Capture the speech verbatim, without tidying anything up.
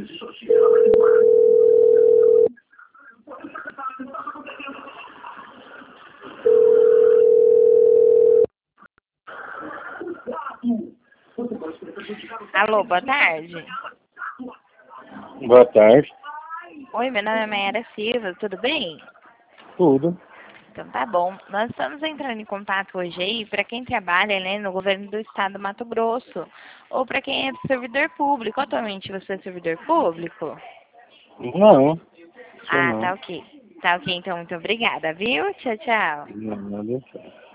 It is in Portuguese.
Alô, boa tarde. Boa tarde. Oi, meu nome é Mayara Silva, tudo bem? Tudo. Então tá bom. Nós estamos entrando em contato hoje aí para quem trabalha, né, no governo do estado do Mato Grosso ou para quem é servidor público. Atualmente você é servidor público? Não. Ah, Não. tá ok. Tá ok, então muito obrigada, viu? Tchau, tchau. Não, não.